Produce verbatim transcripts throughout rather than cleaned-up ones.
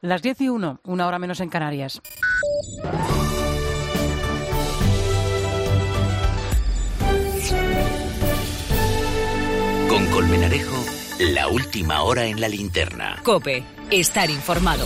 Las diez y uno, una hora menos en Canarias. Con Colmenarejo, la última hora en la linterna. COPE, estar informado.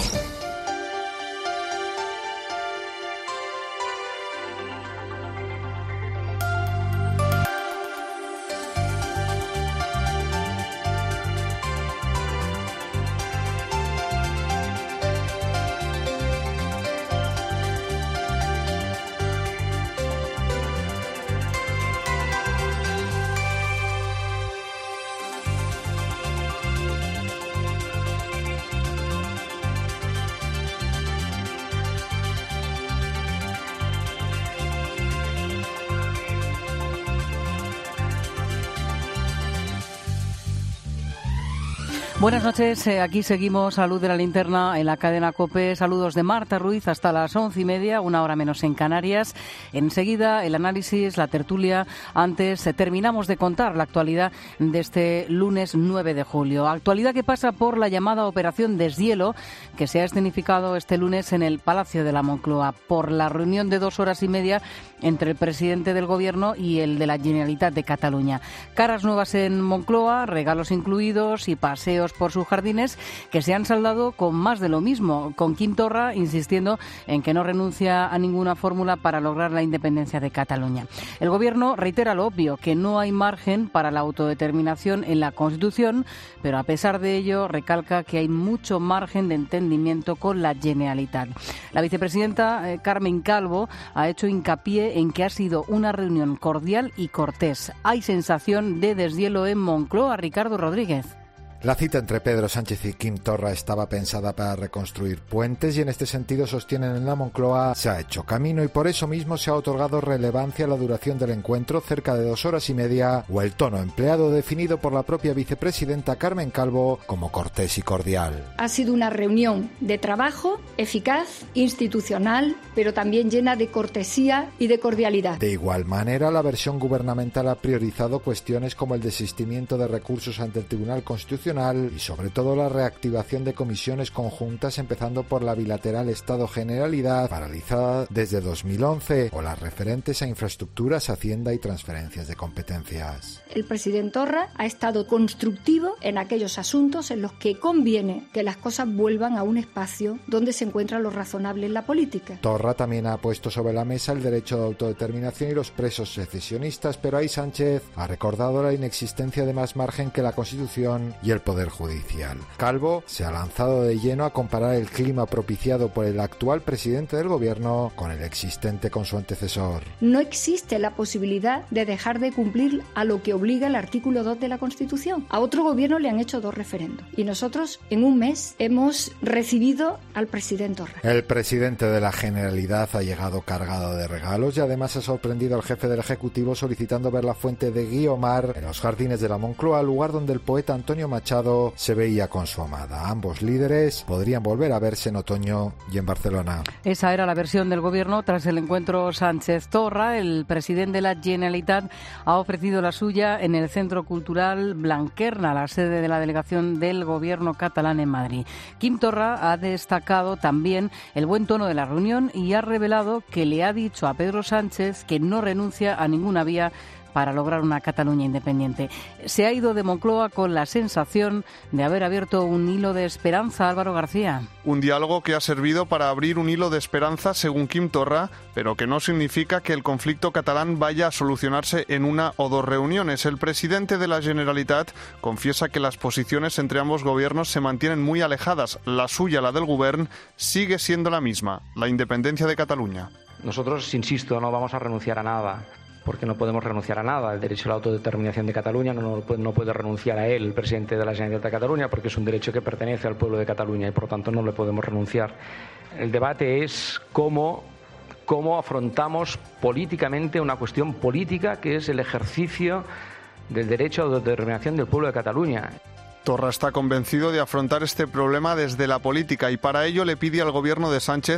Buenas noches, eh, aquí seguimos a la luz de la linterna en la cadena COPE. Saludos de Marta Ruiz hasta las once y media, una hora menos en Canarias. Enseguida el análisis, la tertulia. Antes eh, terminamos de contar la actualidad de este lunes nueve de julio. Actualidad que pasa por la llamada Operación Deshielo, que se ha escenificado este lunes en el Palacio de la Moncloa, por la reunión de dos horas y media entre el presidente del Gobierno y el de la Generalitat de Cataluña. Caras nuevas en Moncloa, regalos incluidos y paseos por sus jardines que se han saldado con más de lo mismo, con Quim Torra insistiendo en que no renuncia a ninguna fórmula para lograr la independencia de Cataluña. El Gobierno reitera lo obvio, que no hay margen para la autodeterminación en la Constitución, pero a pesar de ello recalca que hay mucho margen de entendimiento con la Generalitat. La vicepresidenta eh, Carmen Calvo ha hecho hincapié en que ha sido una reunión cordial y cortés. Hay sensación de deshielo en Moncloa. Ricardo Rodríguez. La cita entre Pedro Sánchez y Quim Torra estaba pensada para reconstruir puentes y en este sentido sostienen en la Moncloa se ha hecho camino y por eso mismo se ha otorgado relevancia a la duración del encuentro, cerca de dos horas y media, o el tono empleado definido por la propia vicepresidenta Carmen Calvo como cortés y cordial. Ha sido una reunión de trabajo eficaz, institucional, pero también llena de cortesía y de cordialidad. De igual manera, la versión gubernamental ha priorizado cuestiones como el desistimiento de recursos ante el Tribunal Constitucional y sobre todo la reactivación de comisiones conjuntas, empezando por la bilateral Estado-Generalidad, paralizada desde dos mil once, o las referentes a infraestructuras, hacienda y transferencias de competencias. El presidente Torra ha estado constructivo en aquellos asuntos en los que conviene que las cosas vuelvan a un espacio donde se encuentra lo razonable en la política. Torra también ha puesto sobre la mesa el derecho de autodeterminación y los presos secesionistas, pero ahí Sánchez ha recordado la inexistencia de más margen que la Constitución y el Poder Judicial. Calvo se ha lanzado de lleno a comparar el clima propiciado por el actual presidente del Gobierno con el existente con su antecesor. No existe la posibilidad de dejar de cumplir a lo que obliga el artículo dos de la Constitución. A otro gobierno le han hecho dos referendos y nosotros en un mes hemos recibido al presidente Torra. El presidente de la Generalidad ha llegado cargado de regalos y además ha sorprendido al jefe del Ejecutivo solicitando ver la fuente de Guiomar en los jardines de la Moncloa, lugar donde el poeta Antonio Machado se veía con su amada. Ambos líderes podrían volver a verse en otoño y en Barcelona. Esa era la versión del Gobierno tras el encuentro Sánchez-Torra. El presidente de la Generalitat ha ofrecido la suya en el Centro Cultural Blanquerna, la sede de la delegación del Gobierno catalán en Madrid. Quim Torra ha destacado también el buen tono de la reunión y ha revelado que le ha dicho a Pedro Sánchez que no renuncia a ninguna vía para lograr una Cataluña independiente. Se ha ido de Moncloa con la sensación de haber abierto un hilo de esperanza. Álvaro García. Un diálogo que ha servido para abrir un hilo de esperanza, según Quim Torra, pero que no significa que el conflicto catalán vaya a solucionarse en una o dos reuniones. El presidente de la Generalitat confiesa que las posiciones entre ambos gobiernos se mantienen muy alejadas. La suya, la del Govern, sigue siendo la misma, la independencia de Cataluña. Nosotros, insisto, no vamos a renunciar a nada, porque no podemos renunciar a nada. El derecho a la autodeterminación de Cataluña no, no, no puede renunciar a él el presidente de la Generalitat de Cataluña, porque es un derecho que pertenece al pueblo de Cataluña y por tanto no le podemos renunciar. El debate es cómo, cómo afrontamos políticamente una cuestión política que es el ejercicio del derecho a autodeterminación del pueblo de Cataluña. Torra está convencido de afrontar este problema desde la política y para ello le pide al gobierno de Sánchez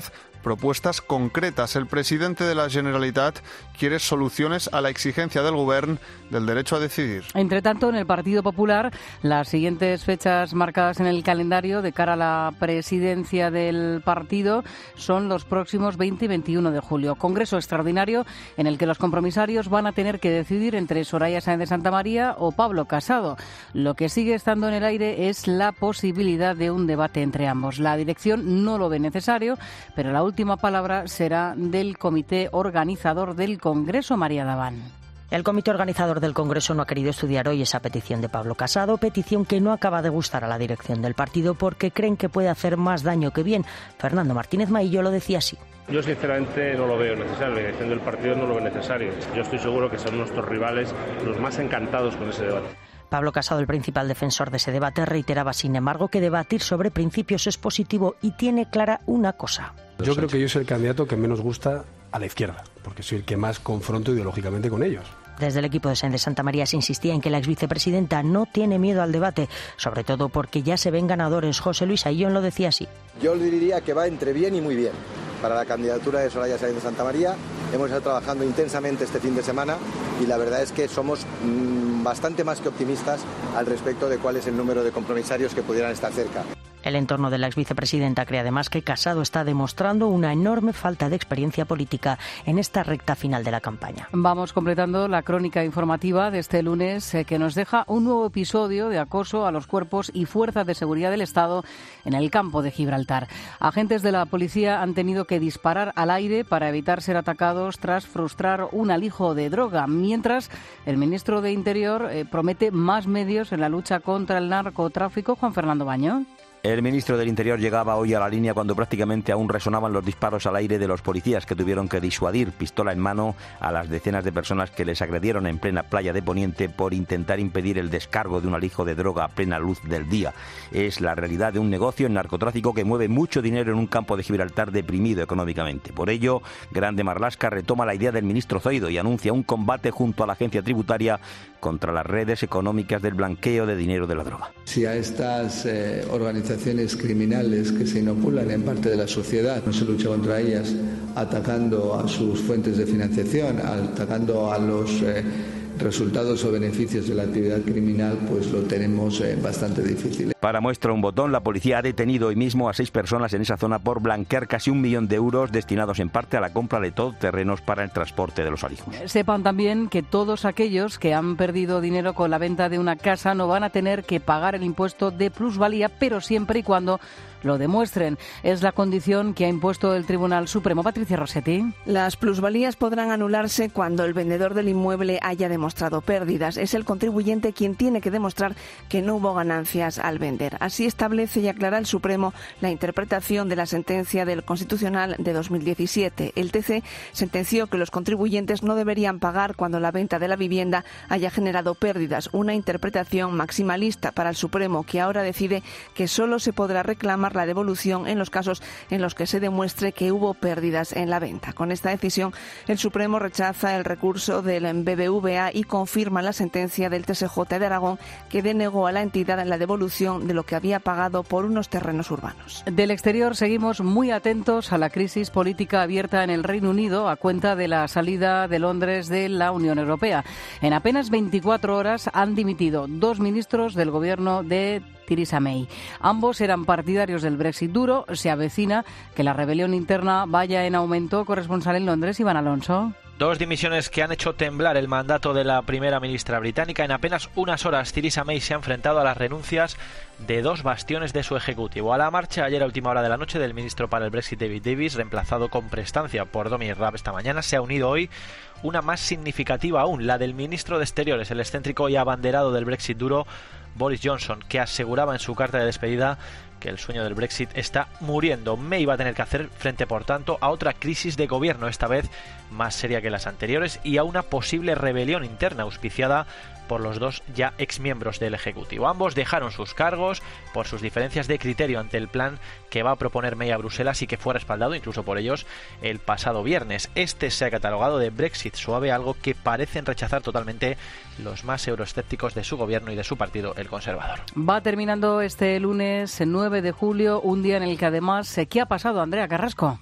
propuestas concretas. El presidente de la Generalitat quiere soluciones a la exigencia del Govern del derecho a decidir. Entre tanto, en el Partido Popular, las siguientes fechas marcadas en el calendario de cara a la presidencia del partido son los próximos veinte y veintiuno de julio. Congreso extraordinario en el que los compromisarios van a tener que decidir entre Soraya Sáenz de Santamaría o Pablo Casado. Lo que sigue estando en el aire es la posibilidad de un debate entre ambos. La dirección no lo ve necesario, pero la última palabra será del comité organizador del Congreso, María Daván. El comité organizador del Congreso no ha querido estudiar hoy esa petición de Pablo Casado, petición que no acaba de gustar a la dirección del partido porque creen que puede hacer más daño que bien. Fernando Martínez Maillo lo decía así. Yo sinceramente no lo veo necesario, la dirección del partido no lo ve necesario. Yo estoy seguro que son nuestros rivales los más encantados con ese debate. Pablo Casado, el principal defensor de ese debate, reiteraba, sin embargo, que debatir sobre principios es positivo y tiene clara una cosa. Yo creo que yo soy el candidato que menos gusta a la izquierda, porque soy el que más confronto ideológicamente con ellos. Desde el equipo de Sáenz de Santamaría se insistía en que la exvicepresidenta no tiene miedo al debate, sobre todo porque ya se ven ganadores. José Luis Ayllón lo decía así. Yo le diría que va entre bien y muy bien para la candidatura de Soraya Sáenz de Santamaría. Hemos estado trabajando intensamente este fin de semana y la verdad es que somos mmm, bastante más que optimistas al respecto de cuál es el número de compromisarios que pudieran estar cerca. El entorno de la exvicepresidenta cree además que Casado está demostrando una enorme falta de experiencia política en esta recta final de la campaña. Vamos completando la crónica informativa de este lunes eh, que nos deja un nuevo episodio de acoso a los cuerpos y fuerzas de seguridad del Estado en el campo de Gibraltar. Agentes de la policía han tenido que disparar al aire para evitar ser atacados tras frustrar un alijo de droga, mientras el ministro de Interior eh, promete más medios en la lucha contra el narcotráfico. Juan Fernando Baño. El ministro del Interior llegaba hoy a la línea cuando prácticamente aún resonaban los disparos al aire de los policías que tuvieron que disuadir, pistola en mano, a las decenas de personas que les agredieron en plena playa de Poniente por intentar impedir el descargo de un alijo de droga a plena luz del día. Es la realidad de un negocio, el narcotráfico, que mueve mucho dinero en un campo de Gibraltar deprimido económicamente. Por ello, Grande Marlaska retoma la idea del ministro Zoido y anuncia un combate junto a la agencia tributaria contra las redes económicas del blanqueo de dinero de la droga. Si a estas eh, organizaciones criminales que se inoculan en parte de la sociedad no se lucha contra ellas atacando a sus fuentes de financiación, atacando a los eh, resultados o beneficios de la actividad criminal, pues lo tenemos eh, bastante difícil. Para muestra un botón, la policía ha detenido hoy mismo a seis personas en esa zona por blanquear casi un millón de euros destinados en parte a la compra de todoterrenos para el transporte de los alijos. Sepan también que todos aquellos que han perdido dinero con la venta de una casa no van a tener que pagar el impuesto de plusvalía, pero siempre y cuando lo demuestren. Es la condición que ha impuesto el Tribunal Supremo. Patricia Rossetti. Las plusvalías podrán anularse cuando el vendedor del inmueble haya demostrado pérdidas. Es el contribuyente quien tiene que demostrar que no hubo ganancias al vender. Así establece y aclara el Supremo la interpretación de la sentencia del Constitucional de dos mil diecisiete. El T C sentenció que los contribuyentes no deberían pagar cuando la venta de la vivienda haya generado pérdidas. Una interpretación maximalista para el Supremo, que ahora decide que solo se podrá reclamar la devolución en los casos en los que se demuestre que hubo pérdidas en la venta. Con esta decisión, el Supremo rechaza el recurso del B B V A y confirma la sentencia del T S J de Aragón, que denegó a la entidad la devolución de lo que había pagado por unos terrenos urbanos. Del exterior seguimos muy atentos a la crisis política abierta en el Reino Unido a cuenta de la salida de Londres de la Unión Europea. En apenas veinticuatro horas han dimitido dos ministros del gobierno de Theresa May. Ambos eran partidarios del Brexit duro. Se avecina que la rebelión interna vaya en aumento. Corresponsal en Londres, Iván Alonso. Dos dimisiones que han hecho temblar el mandato de la primera ministra británica. En apenas unas horas, Theresa May se ha enfrentado a las renuncias de dos bastiones de su ejecutivo. A la marcha ayer a última hora de la noche del ministro para el Brexit David Davis, reemplazado con prestancia por Dominic Raab esta mañana, se ha unido hoy una más significativa aún, la del ministro de Exteriores, el excéntrico y abanderado del Brexit duro, Boris Johnson, que aseguraba en su carta de despedida que el sueño del Brexit está muriendo. May va a tener que hacer frente, por tanto, a otra crisis de gobierno, esta vez más seria que las anteriores, y a una posible rebelión interna auspiciada por los dos ya exmiembros del Ejecutivo. Ambos dejaron sus cargos por sus diferencias de criterio ante el plan que va a proponer May a Bruselas y que fue respaldado incluso por ellos el pasado viernes. Este se ha catalogado de Brexit suave, algo que parecen rechazar totalmente los más euroescépticos de su gobierno y de su partido, el Conservador. Va terminando este lunes nueve de julio, un día en el que además, ¿qué ha pasado, Andrea Carrasco?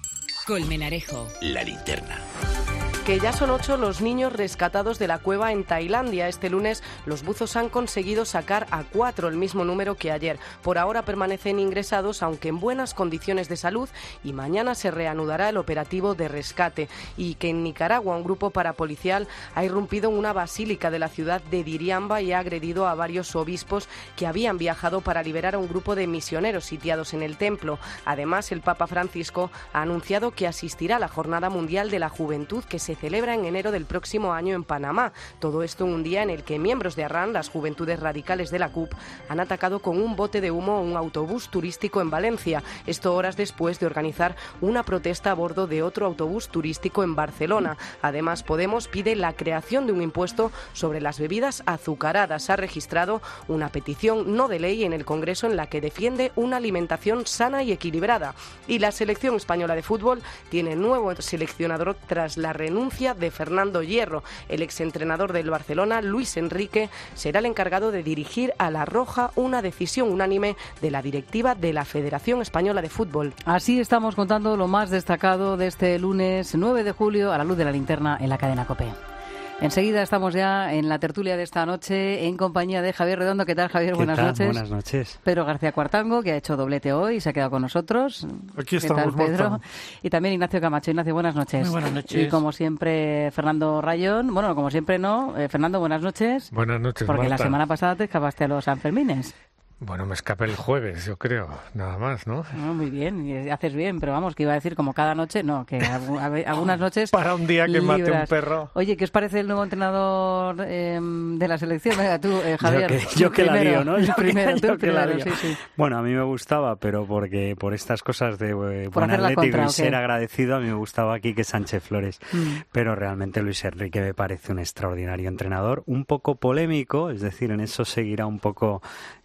Colmenarejo. La linterna. Que ya son ocho los niños rescatados de la cueva en Tailandia. Este lunes los buzos han conseguido sacar a cuatro, el mismo número que ayer. Por ahora permanecen ingresados, aunque en buenas condiciones de salud, y mañana se reanudará el operativo de rescate. Y que en Nicaragua un grupo parapolicial ha irrumpido en una basílica de la ciudad de Diriamba y ha agredido a varios obispos que habían viajado para liberar a un grupo de misioneros sitiados en el templo. Además, el Papa Francisco ha anunciado que asistirá a la Jornada Mundial de la Juventud que se celebra en enero del próximo año en Panamá. Todo esto en un día en el que miembros de Arran, las Juventudes Radicales de la C U P, han atacado con un bote de humo un autobús turístico en Valencia. Esto horas después de organizar una protesta a bordo de otro autobús turístico en Barcelona. Además, Podemos pide la creación de un impuesto sobre las bebidas azucaradas. Ha registrado una petición no de ley en el Congreso en la que defiende una alimentación sana y equilibrada. Y la selección española de fútbol tiene nuevo seleccionador tras la renuncia de Fernando Hierro. El exentrenador del Barcelona, Luis Enrique, será el encargado de dirigir a La Roja, una decisión unánime de la directiva de la Federación Española de Fútbol. Así estamos contando lo más destacado de este lunes nueve de julio a la luz de la linterna en la cadena COPE. Enseguida estamos ya en la tertulia de esta noche en compañía de Javier Redondo. ¿Qué tal, Javier? ¿Qué Buenas tal? noches. Buenas noches. Pedro García Cuartango, que ha hecho doblete hoy y se ha quedado con nosotros. Aquí ¿Qué estamos, tal, Pedro? Marta. Y también Ignacio Camacho. Ignacio, buenas noches. Muy buenas noches. Y como siempre, Fernando Rayón. Bueno, como siempre no. Eh, Fernando, buenas noches. Buenas noches, Porque Marta. la semana pasada te escapaste a los Sanfermines. Bueno, me escapé el jueves, yo creo, nada más, ¿no? No, muy bien, y haces bien, pero vamos, que iba a decir como cada noche, no, que algunas noches... Para un día que mate un perro. Oye, ¿qué os parece el nuevo entrenador eh, de la selección? Venga, tú, eh, Javier. Yo que, yo que primero, la lío, ¿no? Yo primero, que, tú yo que la primero, lío. sí, sí. Bueno, a mí me gustaba, pero porque por estas cosas de eh, Por buen hacer la atlético contra, y ¿o ser qué? agradecido, a mí me gustaba aquí que Sánchez Flores. Mm. Pero realmente Luis Enrique me parece un extraordinario entrenador, un poco polémico, es decir, en eso seguirá un poco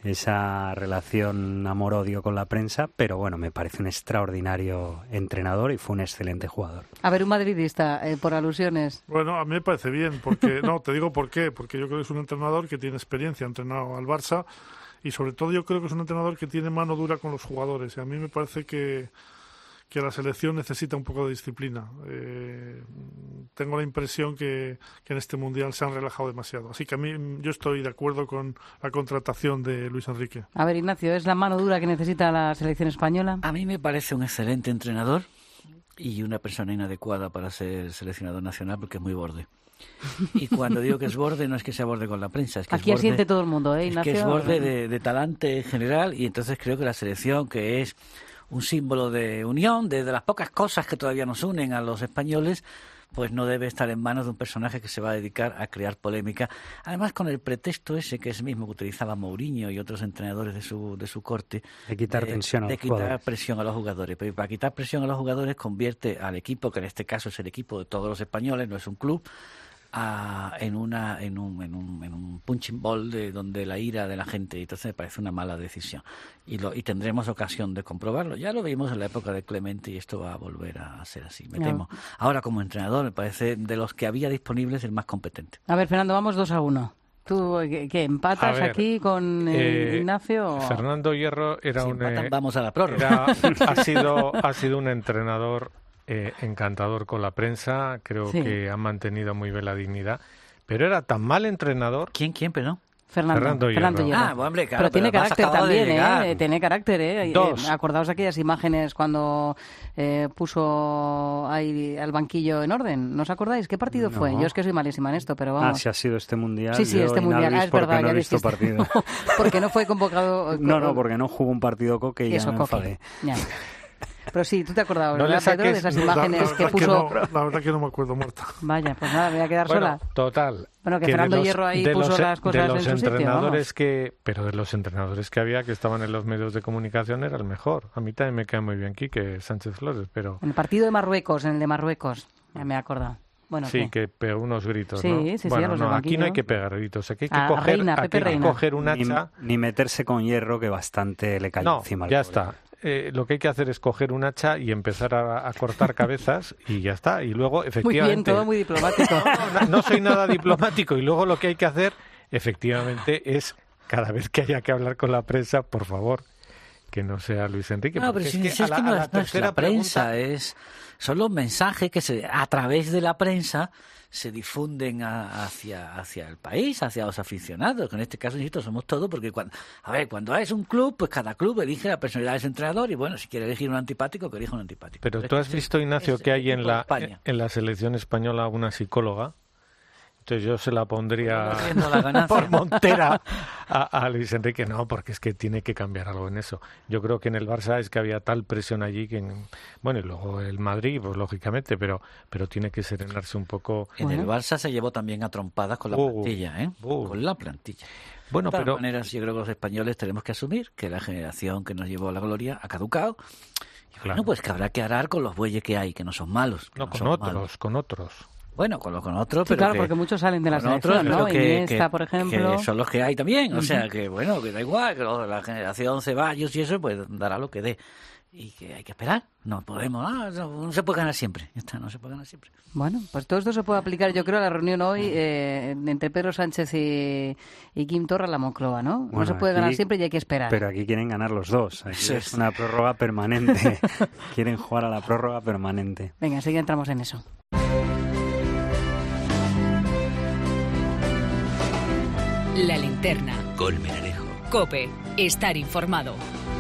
esa relación amor-odio con la prensa, pero bueno, me parece un extraordinario entrenador y fue un excelente jugador. A ver, un madridista, eh, por alusiones. Bueno, a mí me parece bien, porque no, te digo por qué, porque yo creo que es un entrenador que tiene experiencia, ha entrenado al Barça, y sobre todo yo creo que es un entrenador que tiene mano dura con los jugadores, y a mí me parece que que la selección necesita un poco de disciplina. Eh, tengo la impresión que, que en este Mundial se han relajado demasiado. Así que a mí yo estoy de acuerdo con la contratación de Luis Enrique. A ver, Ignacio, ¿es la mano dura que necesita la selección española? A mí me parece un excelente entrenador y una persona inadecuada para ser seleccionador nacional porque es muy borde. Y cuando digo que es borde, no es que sea borde con la prensa, es que Aquí es borde, asiente todo el mundo, ¿eh, Ignacio? Es que es borde de, de talante en general, y entonces creo que la selección, que es un símbolo de unión, de, de las pocas cosas que todavía nos unen a los españoles, pues no debe estar en manos de un personaje que se va a dedicar a crear polémica. Además, con el pretexto ese, que es el mismo que utilizaba Mourinho y otros entrenadores de su de su corte, de quitar eh, tensión a de los quitar jugadores. presión a los jugadores. Pero para quitar presión a los jugadores convierte al equipo, que en este caso es el equipo de todos los españoles, no es un club, A, en una en un, en un en un punching ball de donde la ira de la gente, y entonces me parece una mala decisión y lo y tendremos ocasión de comprobarlo. Ya lo vimos en la época de Clemente y esto va a volver a ser así, me No. temo. Ahora, como entrenador, me parece de los que había disponibles el más competente. A ver, Fernando, vamos dos a uno. ¿Tú qué, qué, empatas A ver, aquí con eh, eh, Ignacio? O... Fernando Hierro era Si un empatan, eh, vamos a la prórroga. era- ha sido ha sido un entrenador eh, encantador con la prensa. Creo Sí. que ha mantenido muy bien la dignidad. Pero era tan mal entrenador. ¿Quién, quién, perdón? Fernando, Fernando Hierro. Fernando Hierro. Ah, bueno, hombre, claro, pero tiene pero además carácter acababa de también, llegar. ¿eh? Tiene carácter, ¿eh? Dos. Eh, Acordaos aquellas imágenes cuando eh, puso ahí al banquillo en orden. ¿No os acordáis? ¿Qué partido No. fue? Yo es que soy malísima en esto, pero Ah, vamos. si ha sido este mundial. Sí, sí, yo este mundial. inhábil Ah, es porque verdad, no ya he visto dijiste. partido. Porque no fue convocado. No, no, porque no jugó un partido Coque y ya Eso, me Coque. enfadé. Ya. Pero sí, tú te acordabas, No le ¿verdad, Pedro? De saques- esas no, La, la imágenes que verdad que puso. no, la verdad que no me acuerdo, Marta. Vaya, pues nada, me voy a quedar Bueno, sola. total. Bueno, que de Fernando los- Hierro ahí de puso los, las cosas de los en su sitio, entrenadores vamos. que, pero de los entrenadores que había que estaban en los medios de comunicación era el mejor. A mí también me cae muy bien Quique Sánchez Flores, pero En el partido de Marruecos, en el de Marruecos, ya me he acordado. Bueno, sí, ¿qué? que pegó unos gritos, Sí, ¿no? sí, sí, bueno, a los del no, aquí banquillo. no hay que pegar gritos, aquí hay que A coger, Reina, aquí Pepe hay que Reina. coger un Ni, hacha. ni meterse con Hierro, que bastante le cayó No, encima. al ya pobre. está. Eh, lo que hay que hacer es coger un hacha y empezar a, a cortar cabezas y ya está. Y luego, Muy efectivamente... bien, todo muy diplomático. No, no soy nada diplomático. Y luego lo que hay que hacer, efectivamente, es cada vez que haya que hablar con la prensa, por favor, que no sea Luis Enrique. No, pero es si, que si es a que la, no a la es, no es tercera la prensa, pregunta... es, son los mensajes que se, a través de la prensa se difunden a, hacia, hacia el país, hacia los aficionados, que en este caso, insisto, somos todos, porque cuando, a ver, cuando es un club, pues cada club elige la personalidad de ese entrenador y bueno, si quiere elegir un antipático, que elija un antipático. Pero, pero tú es has que visto, es, Ignacio, es que hay en la, España. en la selección española una psicóloga. Entonces yo se la pondría la por montera a, a Luis Enrique. No, porque es que tiene que cambiar algo en eso. Yo creo que en el Barça es que había tal presión allí que... En, bueno, y luego el Madrid, pues lógicamente, pero pero tiene que serenarse un poco. En bueno. el Barça se llevó también a trompadas con la uh, plantilla, ¿eh? Uh. Con la plantilla. Bueno, de todas pero... maneras, yo creo que los españoles tenemos que asumir que la generación que nos llevó a la gloria ha caducado. Y bueno, claro. pues que habrá que arar con los bueyes que hay, que no son malos. No, no con son otros, malos. con otros. Bueno, con, lo, con otros, sí, pero claro, que, porque muchos salen de la selección, otros, ¿no? Que, Iniesta, que, por ejemplo. Que son los que hay también, o uh-huh. sea, que bueno, que da igual, que lo, la generación Ceballos y eso, pues dará lo que dé. Y que hay que esperar, no podemos, ah, no, no se puede ganar siempre, ya está, no se puede ganar siempre. Bueno, pues todo esto se puede aplicar, yo creo, a la reunión hoy eh, entre Pedro Sánchez y, y Quim Torra en la Moncloa, ¿no? Bueno, no se puede aquí, ganar siempre y hay que esperar. Pero aquí quieren ganar los dos, aquí sí. es una prórroga permanente, quieren jugar a la prórroga permanente. Venga, enseguida entramos en eso. La linterna. Colmenarejo. COPE. Estar informado.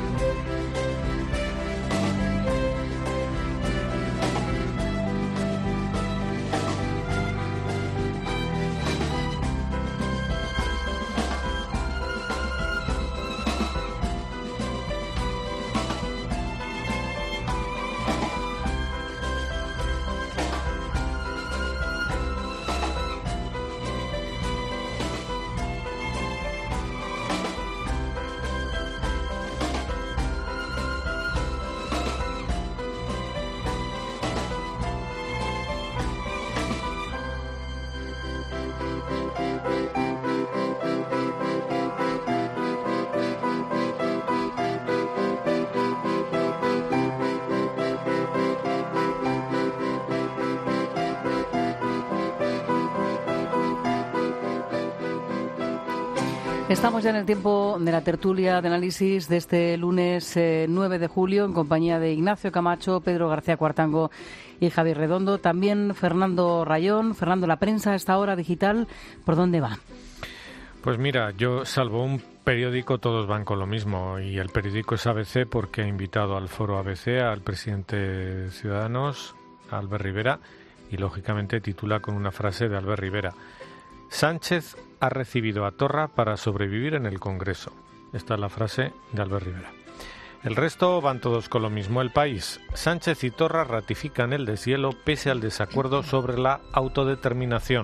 Estamos ya en el tiempo de la tertulia de análisis de este lunes eh, nueve de julio en compañía de Ignacio Camacho, Pedro García Cuartango y Javier Redondo. También Fernando Rayón. Fernando, la prensa a esta hora digital, ¿por dónde va? Pues mira, yo salvo un periódico, todos van con lo mismo. Y el periódico es A B C porque ha invitado al foro A B C al presidente de Ciudadanos, Albert Rivera, y lógicamente titula con una frase de Albert Rivera. Sánchez ha recibido a Torra para sobrevivir en el Congreso. Esta es la frase de Albert Rivera. El resto van todos con lo mismo. El País. Sánchez y Torra ratifican el deshielo pese al desacuerdo sobre la autodeterminación.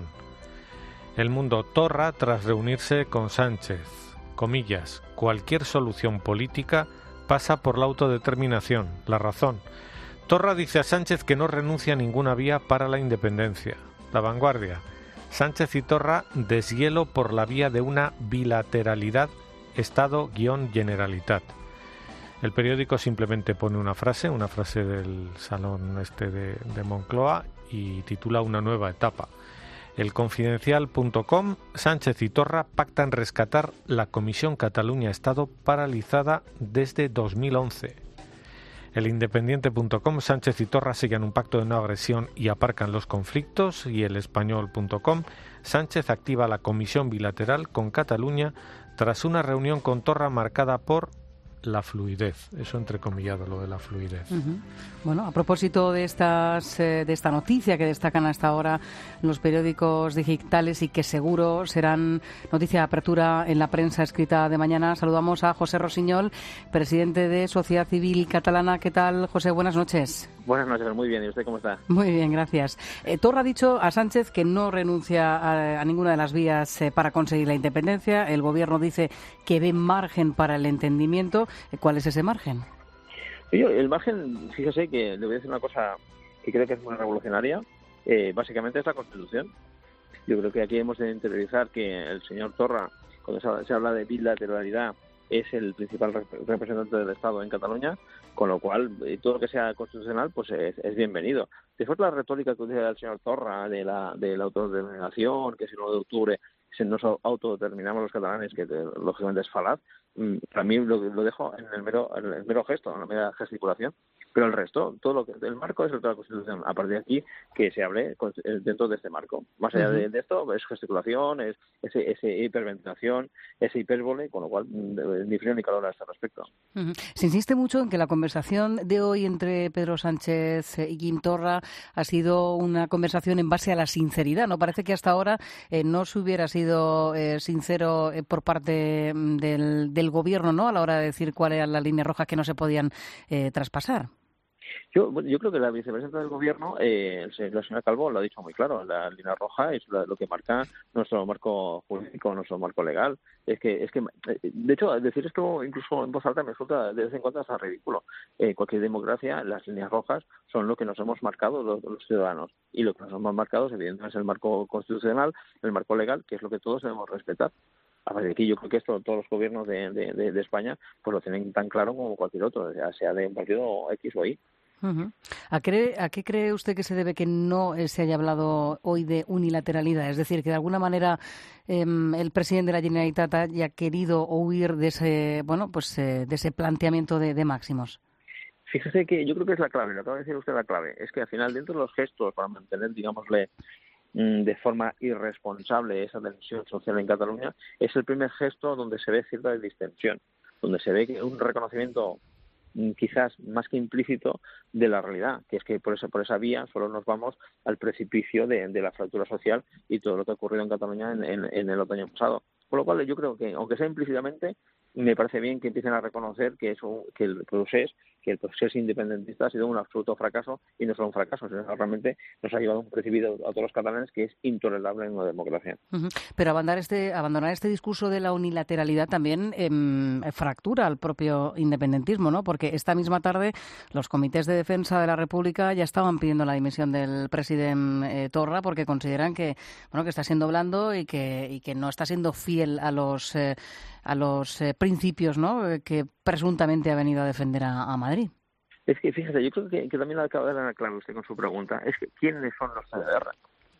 El Mundo. Torra tras reunirse con Sánchez. Comillas. Cualquier solución política pasa por la autodeterminación. La Razón. Torra dice a Sánchez que no renuncia a ninguna vía para la independencia. La Vanguardia. Sánchez y Torra deshielo por la vía de una bilateralidad Estado-Generalitat. El periódico simplemente pone una frase, una frase del salón este de, de Moncloa y titula Una nueva etapa. El Confidencial punto com, Sánchez y Torra pactan rescatar la Comisión Cataluña-Estado paralizada desde dos mil once. El Independiente punto com, Sánchez y Torra sellan un pacto de no agresión y aparcan los conflictos. Y el Español punto com, Sánchez activa la comisión bilateral con Cataluña tras una reunión con Torra marcada por la fluidez. Eso entrecomillado, lo de la fluidez. Uh-huh. Bueno, a propósito de estas eh, de esta noticia que destacan hasta ahora los periódicos digitales y que seguro serán noticia de apertura en la prensa escrita de mañana, saludamos a José Rosiñol, presidente de Sociedad Civil Catalana. ¿Qué tal, José? Buenas noches. Buenas noches, muy bien. ¿Y usted cómo está? Muy bien, gracias. Eh, Torra ha dicho a Sánchez que no renuncia a, a ninguna de las vías eh, para conseguir la independencia. El Gobierno dice que ve margen para el entendimiento. ¿Cuál es ese margen? Yo, el margen, fíjese que le voy a decir una cosa que creo que es muy revolucionaria. Eh, básicamente es la Constitución. Yo creo que aquí hemos de interiorizar que el señor Torra, cuando se habla, se habla de bilateralidad, es el principal rep- representante del Estado en Cataluña, con lo cual eh, todo lo que sea constitucional pues es, es bienvenido. Después la retórica que utiliza el señor Torra de la, de la autodeterminación, que si el nueve de octubre si nos autodeterminamos los catalanes, que lógicamente es falaz, para mí lo, lo dejo en el mero, en el mero gesto, en la mera gesticulación. Pero el resto, todo lo que el marco es el de la Constitución. A partir de aquí, que se hable dentro de este marco. Más allá uh-huh. de, de esto, es gesticulación, es ese, ese hiperventilación, ese hipérbole, con lo cual ni frío ni calor a este respecto. Uh-huh. Se insiste mucho en que la conversación de hoy entre Pedro Sánchez y Quim Torra ha sido una conversación en base a la sinceridad, ¿no? Parece que hasta ahora eh, no se hubiera sido eh, sincero eh, por parte del, del gobierno, ¿no? A la hora de decir cuáles eran las líneas rojas que no se podían eh, traspasar. Yo, bueno, yo creo que la vicepresidenta del Gobierno, eh, la señora Calvo, lo ha dicho muy claro. La línea roja es lo que marca nuestro marco jurídico, nuestro marco legal. Es que, es que, de hecho, decir esto incluso en voz alta me resulta de vez en cuando hasta ridículo. En eh, cualquier democracia, las líneas rojas son lo que nos hemos marcado los, los ciudadanos. Y lo que nos hemos marcado, evidentemente, es el marco constitucional, el marco legal, que es lo que todos debemos respetar. A ver, aquí yo creo que esto todos los gobiernos de, de, de, de España pues lo tienen tan claro como cualquier otro, ya sea de un partido X o Y. Uh-huh. ¿A, qué, ¿A qué cree usted que se debe que no se haya hablado hoy de unilateralidad? Es decir, que de alguna manera eh, el presidente de la Generalitat haya querido huir de ese, bueno, pues eh, de ese planteamiento de, de máximos. Fíjese que yo creo que es la clave, lo acaba de decir usted la clave, es que al final dentro de los gestos para mantener, digámosle, de forma irresponsable esa tensión social en Cataluña, es el primer gesto donde se ve cierta distensión, donde se ve que un reconocimiento quizás más que implícito de la realidad, que es que por esa, por esa vía solo nos vamos al precipicio de, de la fractura social y todo lo que ha ocurrido en Cataluña en, en, en el otoño pasado. Por lo cual yo creo que, aunque sea implícitamente, me parece bien que empiecen a reconocer que, eso, que el procés, que el proceso independentista ha sido un absoluto fracaso, y no solo un fracaso, sino que realmente nos ha llevado a un precipicio a todos los catalanes que es intolerable en una democracia. Uh-huh. Pero abandonar este, abandonar este discurso de la unilateralidad también eh, fractura al propio independentismo, ¿no? Porque esta misma tarde los comités de defensa de la República ya estaban pidiendo la dimisión del presidente eh, Torra, porque consideran que, bueno, que está siendo blando y que, y que no está siendo fiel a los eh, a los eh, principios, ¿no?, que presuntamente ha venido a defender a, a Madrid. Es que, fíjese, yo creo que, que también lo acaba de dar claro usted con su pregunta. Es que, ¿quiénes son los C D R?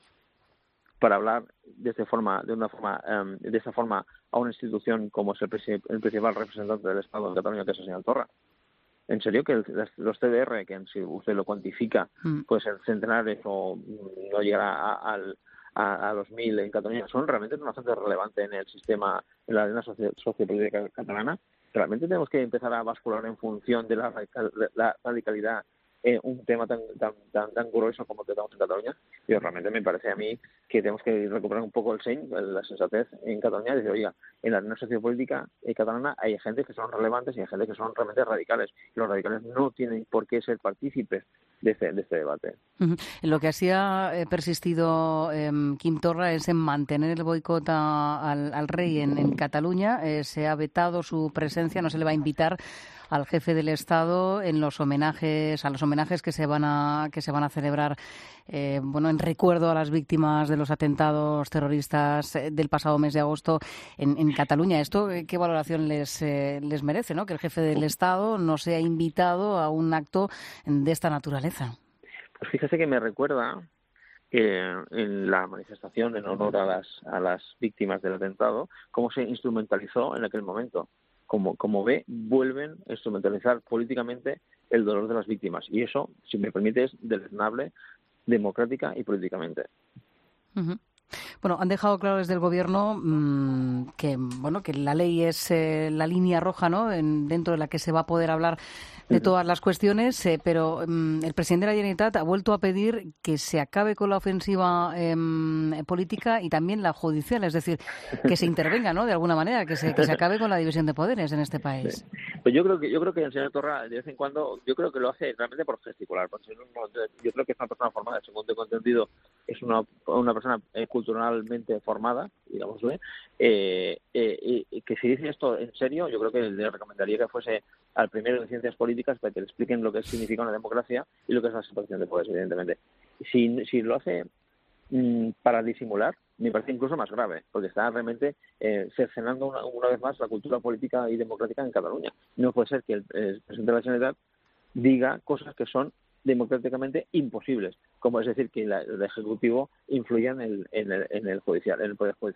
Para hablar de esta forma, de una forma, um, de esa forma a una institución como es el, presi- el principal representante del Estado en Cataluña, que es el señor Torra. ¿En serio que el, los C D R, que si usted lo cuantifica, mm. pues el centenares o no llegará a, al a, a los mil en Cataluña, son realmente una fuente relevante en el sistema, en la arena socio, sociopolítica catalana? Realmente tenemos que empezar a bascular en función de la, radical, la radicalidad eh, un tema tan tan tan tan grueso como el que estamos en Cataluña. Yo realmente me parece a mí que tenemos que recuperar un poco el seny, la sensatez en Cataluña, y decir, oiga, en la arena sociopolítica eh, catalana hay gente que son relevantes y hay gente que son realmente radicales. Y los radicales no tienen por qué ser partícipes de este, de este debate. Uh-huh. Lo que así ha eh, persistido eh, Quim Torra es en mantener el boicot a, al, al rey en, en Cataluña. Eh, se ha vetado su presencia, no se le va a invitar al jefe del Estado en los homenajes, a los homenajes que se van a que se van a celebrar, eh, bueno, en recuerdo a las víctimas de los atentados terroristas del pasado mes de agosto en, en Cataluña. Esto, ¿qué valoración les eh, les merece, ¿no?, que el jefe del Estado no sea invitado a un acto de esta naturaleza? Pues fíjese que me recuerda que en la manifestación en honor a las a las víctimas del atentado, cómo se instrumentalizó en aquel momento. Como, como ve, vuelven a instrumentalizar políticamente el dolor de las víctimas. Y eso, si me permite, es deleznable democrática y políticamente. Uh-huh. Bueno, han dejado claro desde el Gobierno mmm, que bueno que la ley es eh, la línea roja, ¿no?, en, dentro de la que se va a poder hablar de todas las cuestiones, eh, pero um, el presidente de la Generalitat ha vuelto a pedir que se acabe con la ofensiva eh, política y también la judicial, es decir, que se intervenga, ¿no?, de alguna manera, que se, que se acabe con la división de poderes en este país. Sí. Pues yo creo que yo creo que el señor Torra de vez en cuando, yo creo que lo hace realmente por gesticular, porque yo creo que es una persona formada, según tengo entendido, es una una persona eh, culturalmente formada, digámoslo, eh, eh, y que si dice esto en serio, yo creo que le recomendaría que fuese al primero de Ciencias Políticas para que le expliquen lo que significa una democracia y lo que es la separación de poderes, evidentemente. Si, si lo hace mmm, para disimular, me parece incluso más grave, porque está realmente eh, cercenando una, una vez más la cultura política y democrática en Cataluña. No puede ser que el, el presidente de la Generalitat diga cosas que son democráticamente imposibles, como es decir que la, el Ejecutivo influya en el, en, el, en el judicial, en el Poder Judicial.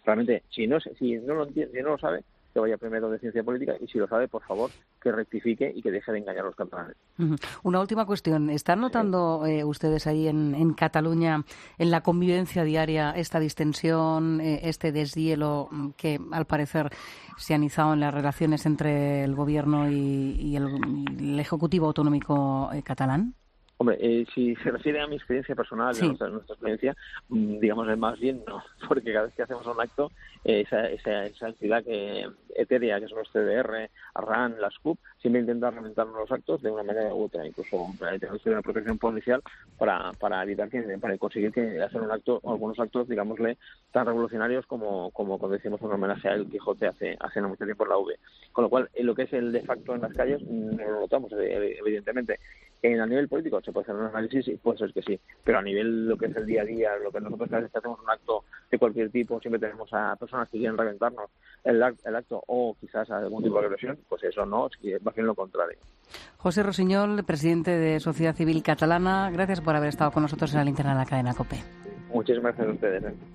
realmente, si no, si no lo entiende, si no lo sabe, que vaya primero de ciencia política, y si lo sabe, por favor, que rectifique y que deje de engañar a los catalanes. Uh-huh. Una última cuestión. ¿Están notando eh, ustedes ahí en, en Cataluña, en la convivencia diaria, esta distensión, eh, este deshielo que al parecer se han izado en las relaciones entre el Gobierno y, y, el, y el Ejecutivo Autonómico eh, catalán? Hombre, eh, si se refiere a mi experiencia personal, sí. a nuestra, nuestra experiencia, digamos, es más bien no, porque cada vez que hacemos un acto, eh, esa, esa, esa entidad que, etérea, que son los C D R, Arran, las C U P, siempre intenta reventarnos los actos de una manera u otra, incluso tenemos una protección policial para, para evitar que, para conseguir que hacer un acto, algunos actos, digámosle, tan revolucionarios como, como cuando decimos un homenaje a El Quijote hace, hace no mucho tiempo en la U V. Con lo cual, en lo que es el de facto en las calles, no lo notamos, evidentemente. En a nivel político se puede hacer un análisis y puede ser que sí, pero a nivel lo que es el día a día, lo que nosotros cada vez que hacemos un acto de cualquier tipo, siempre tenemos a personas que quieren reventarnos el, el acto o quizás algún tipo de agresión, pues eso no, es más bien lo contrario. José Rosiñol, presidente de Sociedad Civil Catalana, gracias por haber estado con nosotros en la linterna de la cadena COPE. Muchísimas gracias a ustedes. ¿eh?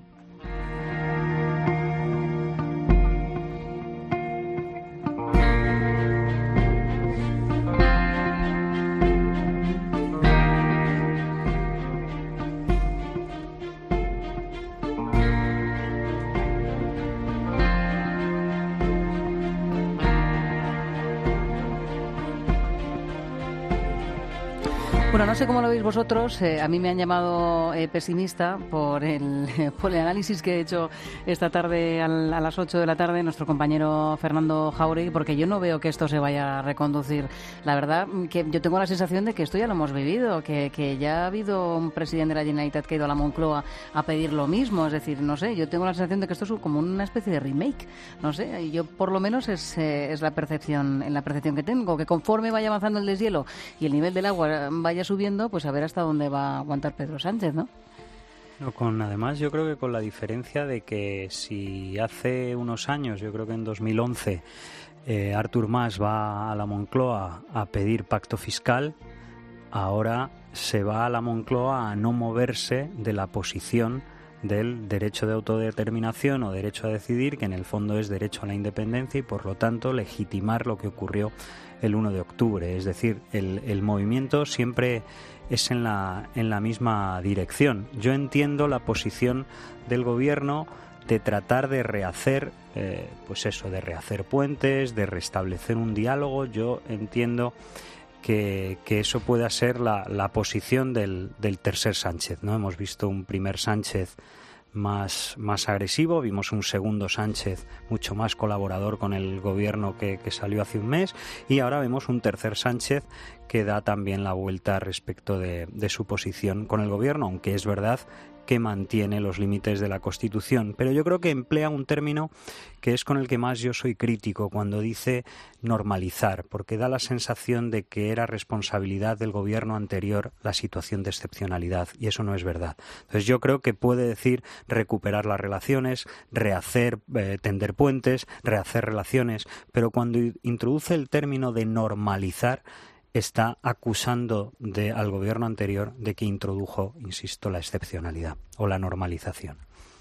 Bueno, no sé cómo lo veis vosotros. Eh, a mí me han llamado eh, pesimista por el, por el análisis que he hecho esta tarde al, a las ocho de la tarde nuestro compañero Fernando Jauregui, porque yo no veo que esto se vaya a reconducir. La verdad que yo tengo la sensación de que esto ya lo hemos vivido, que, que ya ha habido un presidente de la Generalitat que ha ido a la Moncloa a pedir lo mismo. Es decir, no sé, yo tengo la sensación de que esto es como una especie de remake. No sé, y yo por lo menos es, eh, es la percepción, en la percepción que tengo, que conforme vaya avanzando el deshielo y el nivel del agua vaya subiendo, pues a ver hasta dónde va a aguantar Pedro Sánchez, ¿no? No, con, además, yo creo que con la diferencia de que si hace unos años, yo creo que en dos mil once, eh, Artur Mas va a la Moncloa a pedir pacto fiscal, ahora se va a la Moncloa a no moverse de la posición del derecho de autodeterminación o derecho a decidir, que en el fondo es derecho a la independencia y por lo tanto legitimar lo que ocurrió el uno de octubre. Es decir, el, el movimiento siempre es en la, en la misma dirección. Yo entiendo la posición del gobierno de tratar de rehacer, eh, pues eso, de rehacer puentes, de restablecer un diálogo. Yo entiendo que, que eso pueda ser la, la posición del, del tercer Sánchez, ¿no? Hemos visto un primer Sánchez más, más agresivo, vimos un segundo Sánchez mucho más colaborador con el gobierno que, que salió hace un mes, y ahora vemos un tercer Sánchez que da también la vuelta respecto de, de su posición con el gobierno, aunque es verdad que mantiene los límites de la Constitución. Pero yo creo que emplea un término que es con el que más yo soy crítico cuando dice normalizar, porque da la sensación de que era responsabilidad del gobierno anterior la situación de excepcionalidad, y eso no es verdad. Entonces yo creo que puede decir recuperar las relaciones, rehacer, eh, tender puentes, rehacer relaciones, pero cuando introduce el término de normalizar, está acusando de, al gobierno anterior de que introdujo, insisto, la excepcionalidad o la normalización.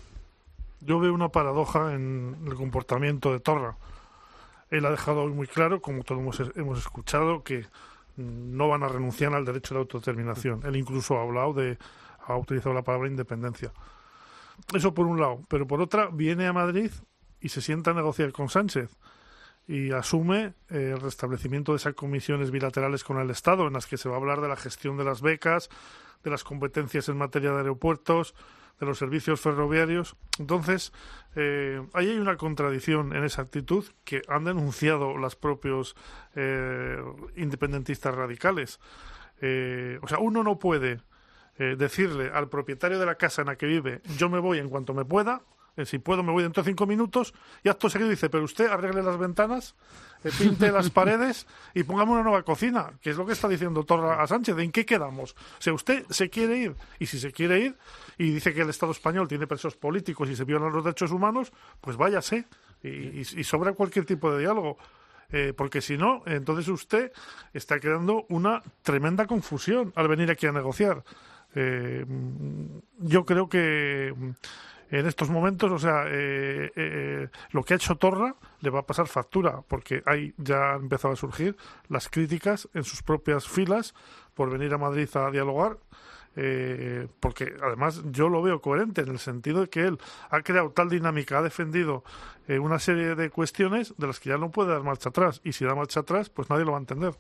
Yo veo una paradoja en el comportamiento de Torra. Él ha dejado hoy muy claro, como todos hemos, hemos escuchado, que no van a renunciar al derecho de autodeterminación. Él incluso ha hablado de, ha utilizado la palabra independencia. Eso por un lado. Pero por otra, viene a Madrid y se sienta a negociar con Sánchez y asume eh, el restablecimiento de esas comisiones bilaterales con el Estado, en las que se va a hablar de la gestión de las becas, de las competencias en materia de aeropuertos, de los servicios ferroviarios. Entonces, eh, ahí hay una contradicción en esa actitud que han denunciado los propios eh, independentistas radicales. Eh, o sea, uno no puede eh, decirle al propietario de la casa en la que vive, yo me voy en cuanto me pueda, si puedo me voy dentro de cinco minutos, y acto seguido dice, pero usted arregle las ventanas, eh, pinte las paredes y pongamos una nueva cocina, que es lo que está diciendo Torra a Sánchez. ¿En qué quedamos? O sea, usted se quiere ir, y si se quiere ir y dice que el Estado español tiene presos políticos y se violan los derechos humanos, pues váyase y, y, y sobra cualquier tipo de diálogo. Eh, porque si no, entonces usted está creando una tremenda confusión al venir aquí a negociar. Eh, yo creo que en estos momentos, o sea, eh, eh, lo que ha hecho Torra le va a pasar factura, porque ahí ya han empezado a surgir las críticas en sus propias filas por venir a Madrid a dialogar, eh, porque además yo lo veo coherente en el sentido de que él ha creado tal dinámica, ha defendido eh, una serie de cuestiones de las que ya no puede dar marcha atrás, y si da marcha atrás, pues nadie lo va a entender.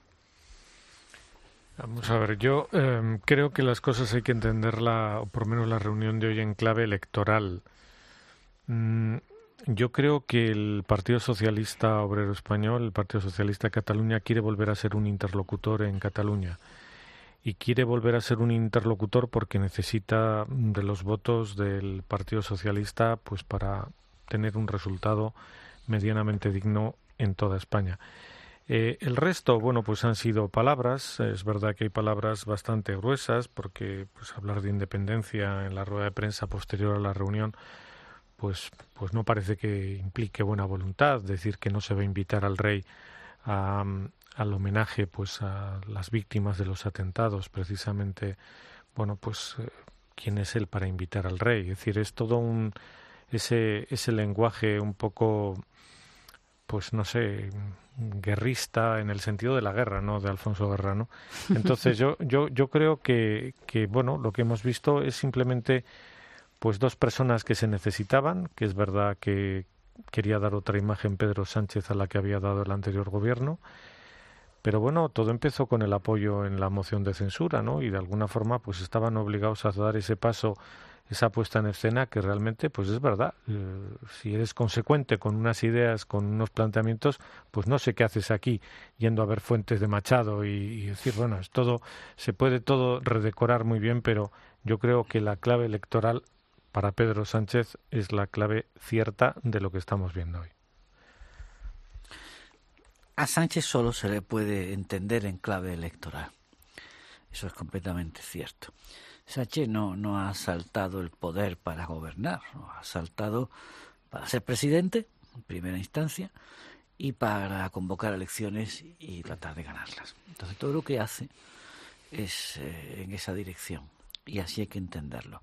Vamos a ver, yo eh, creo que las cosas hay que entenderla, o por lo menos la reunión de hoy, en clave electoral. Mm, yo creo que el Partido Socialista Obrero Español, el Partido Socialista de Cataluña, quiere volver a ser un interlocutor en Cataluña. Y quiere volver a ser un interlocutor porque necesita de los votos del Partido Socialista pues para tener un resultado medianamente digno en toda España. Eh, el resto, bueno, pues han sido palabras. Es verdad que hay palabras bastante gruesas, porque pues hablar de independencia en la rueda de prensa posterior a la reunión, pues, pues no parece que implique buena voluntad. Decir que no se va a invitar al rey a, al homenaje pues a las víctimas de los atentados, precisamente, bueno, pues eh, ¿quién es él para invitar al rey? Es decir, es todo un ese ese lenguaje un poco, pues no sé, guerrista en el sentido de la guerra, ¿no?, de Alfonso Guerra, ¿no? Entonces yo yo yo creo que que bueno, lo que hemos visto es simplemente pues dos personas que se necesitaban, que es verdad que quería dar otra imagen Pedro Sánchez a la que había dado el anterior gobierno, pero bueno, todo empezó con el apoyo en la moción de censura, ¿no? Y de alguna forma pues estaban obligados a dar ese paso, esa puesta en escena que realmente, pues es verdad, eh, si eres consecuente con unas ideas, con unos planteamientos, pues no sé qué haces aquí yendo a ver Fuentes de Machado y, y decir, bueno, es todo, se puede todo redecorar muy bien, pero yo creo que la clave electoral para Pedro Sánchez es la clave cierta de lo que estamos viendo hoy. A Sánchez solo se le puede entender en clave electoral. Eso es completamente cierto. Sánchez no, no ha asaltado el poder para gobernar, no, ha asaltado para ser presidente, en primera instancia, y para convocar elecciones y tratar de ganarlas. Entonces todo lo que hace es eh, en esa dirección, y así hay que entenderlo.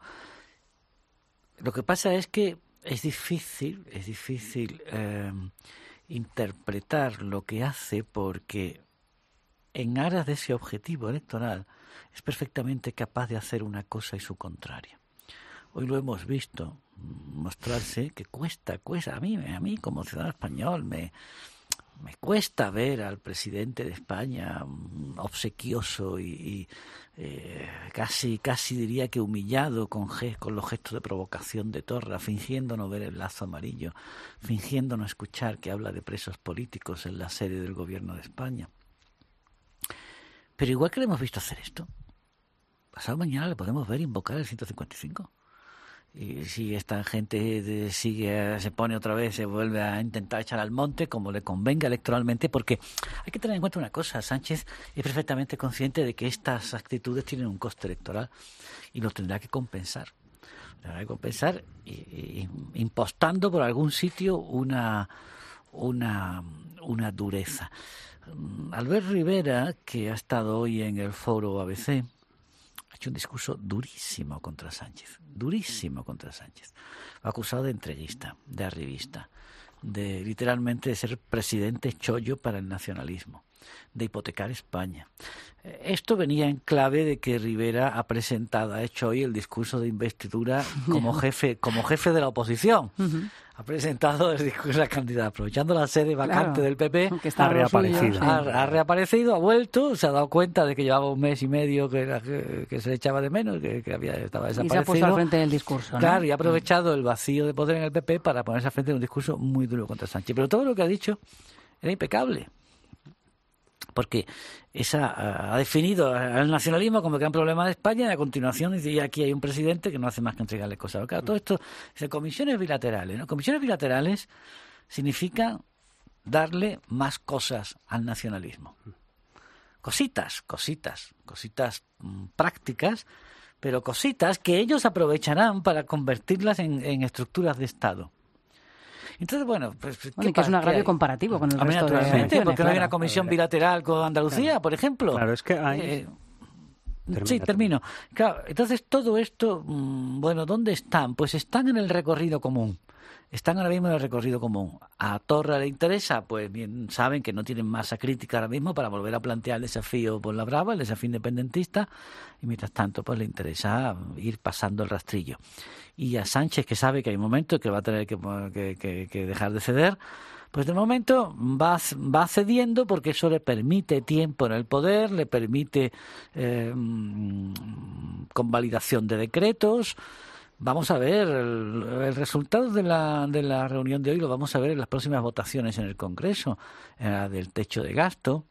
Lo que pasa es que es difícil, es difícil eh, interpretar lo que hace, porque en aras de ese objetivo electoral es perfectamente capaz de hacer una cosa y su contraria. Hoy lo hemos visto mostrarse que cuesta, cuesta a mí, a mí como ciudadano español me me cuesta ver al presidente de España obsequioso y, y eh, casi casi diría que humillado con, ge- con los gestos de provocación de Torra, fingiendo no ver el lazo amarillo, fingiendo no escuchar que habla de presos políticos en la sede del gobierno de España. Pero igual que le hemos visto hacer esto, pasado mañana le podemos ver invocar el ciento cincuenta y cinco. Y si esta gente de, sigue, se pone otra vez, se vuelve a intentar echar al monte como le convenga electoralmente, porque hay que tener en cuenta una cosa: Sánchez es perfectamente consciente de que estas actitudes tienen un coste electoral y lo tendrá que compensar. Tendrá que compensar y, y, impostando por algún sitio una, una, una dureza. Albert Rivera, que ha estado hoy en el foro A B C, ha hecho un discurso durísimo contra Sánchez, durísimo contra Sánchez. Lo ha acusado de entreguista, de arribista, de literalmente de ser presidente chollo para el nacionalismo, de hipotecar España. Esto venía en clave de que Rivera ha presentado, ha hecho hoy el discurso de investidura como jefe, como jefe de la oposición. Uh-huh. Ha presentado el discurso de la candidata, aprovechando la sede vacante, claro, del P P, ha reaparecido. Suyo, ha, sí. ha reaparecido, ha vuelto, se ha dado cuenta de que llevaba un mes y medio que, era, que, que se le echaba de menos, que, que había, estaba desaparecido. Y se ha puesto al frente del discurso, ¿no? Claro, y ha aprovechado el vacío de poder en el P P para ponerse al frente de un discurso muy duro contra Sánchez. Pero todo lo que ha dicho era impecable, porque esa ha definido al nacionalismo como el gran problema de España, y a continuación dice, y aquí hay un presidente que no hace más que entregarle cosas. Claro, todo esto es comisiones bilaterales, ¿no? Comisiones bilaterales significa darle más cosas al nacionalismo. Cositas, cositas, cositas mmm, prácticas, pero cositas que ellos aprovecharán para convertirlas en, en estructuras de Estado. Entonces, bueno, pues... Bueno, que es un agravio comparativo con el a resto de regiones, porque claro, no hay una comisión bilateral con Andalucía, claro. por ejemplo. Claro, es que hay... Eh, Termina, sí, termino. Claro, entonces todo esto, bueno, ¿dónde están? Pues están en el recorrido común. Están ahora mismo en el recorrido común. ¿A Torra le interesa? Pues bien, saben que no tienen masa crítica ahora mismo para volver a plantear el desafío por la brava, el desafío independentista, y mientras tanto pues le interesa ir pasando el rastrillo. Y a Sánchez, que sabe que hay momentos que va a tener que, que, que, que dejar de ceder, pues de momento va, va cediendo porque eso le permite tiempo en el poder, le permite eh, convalidación de decretos. Vamos a ver el, el resultado de la, de la reunión de hoy, lo vamos a ver en las próximas votaciones en el Congreso, en la del techo de gasto,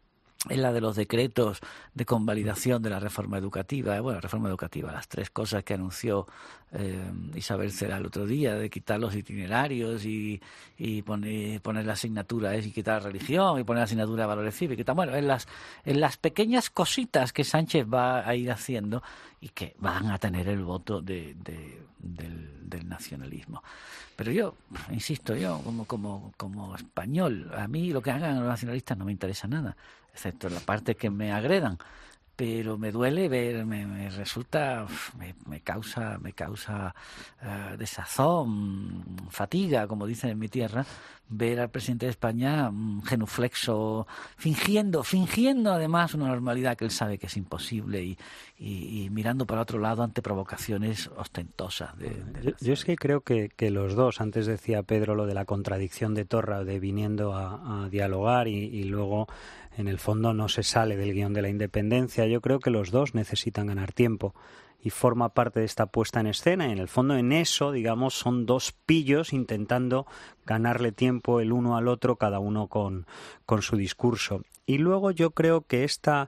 en la de los decretos de convalidación de la reforma educativa. Bueno, reforma educativa, las tres cosas que anunció eh, Isabel Cela el otro día, de quitar los itinerarios y, y poner, poner la asignatura es y quitar la religión y poner la asignatura de valores cívicos. Bueno, en las, en las pequeñas cositas que Sánchez va a ir haciendo y que van a tener el voto de, de, del, del nacionalismo. Pero yo, insisto, yo como, como, como español, a mí lo que hagan los nacionalistas no me interesa nada, excepto en la parte que me agredan. Pero me duele ver, me, me resulta, me, me causa, me causa uh, desazón, fatiga, como dicen en mi tierra, ver al presidente de España um, genuflexo, fingiendo, fingiendo además una normalidad que él sabe que es imposible y, y, y mirando para otro lado ante provocaciones ostentosas. De, de yo, yo es que creo que, que los dos, antes decía Pedro lo de la contradicción de Torra, de viniendo a, a dialogar y, y luego en el fondo no se sale del guión de la independencia. Yo creo que los dos necesitan ganar tiempo y forma parte de esta puesta en escena. Y en el fondo en eso, digamos, son dos pillos intentando ganarle tiempo el uno al otro, cada uno con, con su discurso. Y luego yo creo que esta...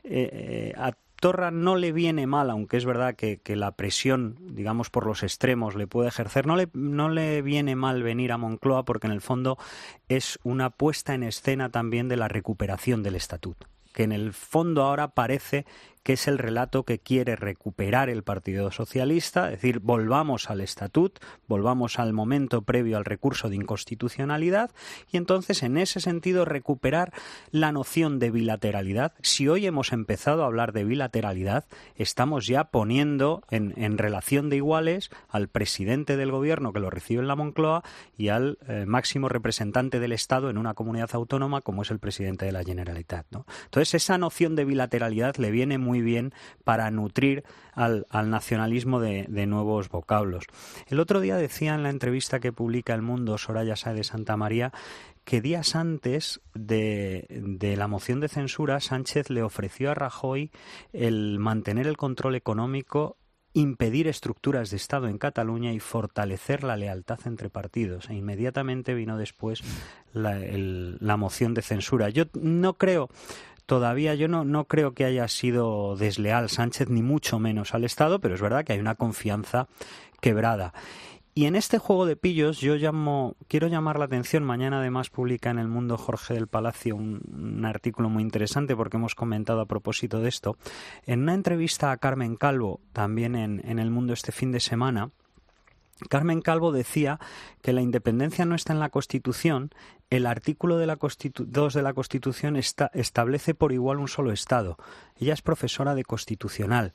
Eh, a Torra no le viene mal, aunque es verdad que, que la presión, digamos, por los extremos le puede ejercer, no le, no le viene mal venir a Moncloa porque en el fondo es una puesta en escena también de la recuperación del estatuto, que en el fondo ahora parece que es el relato que quiere recuperar el Partido Socialista, es decir, volvamos al estatut, volvamos al momento previo al recurso de inconstitucionalidad y entonces en ese sentido recuperar la noción de bilateralidad. Si hoy hemos empezado a hablar de bilateralidad, estamos ya poniendo en, en relación de iguales al presidente del gobierno que lo recibe en la Moncloa y al eh, máximo representante del Estado en una comunidad autónoma como es el presidente de la Generalitat, ¿no? Entonces esa noción de bilateralidad le viene muy muy bien para nutrir al, al nacionalismo de, de nuevos vocablos. El otro día decía en la entrevista que publica El Mundo Soraya Sáez de Santamaría que días antes de, de la moción de censura Sánchez le ofreció a Rajoy el mantener el control económico, impedir estructuras de Estado en Cataluña y fortalecer la lealtad entre partidos. E inmediatamente vino después la, el, la moción de censura. Yo no creo... Todavía yo no, no creo que haya sido desleal Sánchez, ni mucho menos al Estado, pero es verdad que hay una confianza quebrada. Y en este juego de pillos yo llamo, quiero llamar la atención, mañana además publica en El Mundo Jorge del Palacio un, un artículo muy interesante porque hemos comentado a propósito de esto. En una entrevista a Carmen Calvo, también en, en El Mundo este fin de semana, Carmen Calvo decía que la independencia no está en la Constitución. El artículo de la Constitu- dos de la Constitución está, establece por igual un solo Estado. Ella es profesora de Constitucional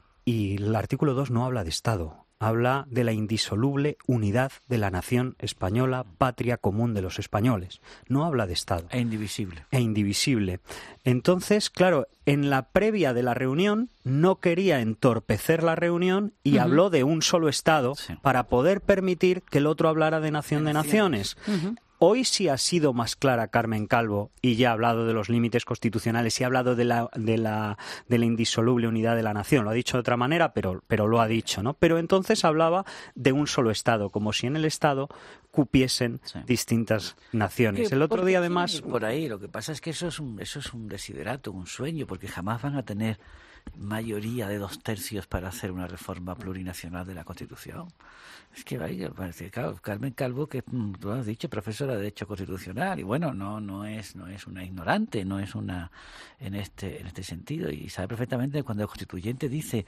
y el artículo dos no habla de Estado. Habla de la indisoluble unidad de la nación española, patria común de los españoles. No habla de Estado. E indivisible. E indivisible. Entonces, claro, en la previa de la reunión no quería entorpecer la reunión y uh-huh. habló de un solo Estado sí. para poder permitir que el otro hablara de nación de, de naciones. Uh-huh. Hoy sí ha sido más clara Carmen Calvo y ya ha hablado de los límites constitucionales y ha hablado de la, de la, de la indisoluble unidad de la nación. Lo ha dicho de otra manera, pero, pero lo ha dicho, ¿no? Pero entonces hablaba de un solo Estado, como si en el Estado cupiesen sí. distintas naciones. El otro día, además... Por ahí, lo que pasa es que eso es un, eso es un desiderato, un sueño, porque jamás van a tener mayoría de dos tercios para hacer una reforma plurinacional de la Constitución. Es que vaya, parece, claro, Carmen Calvo, que tú has dicho, profesora de Derecho Constitucional, y bueno, no no es no es una ignorante, no es una en este en este sentido, y sabe perfectamente cuando el constituyente dice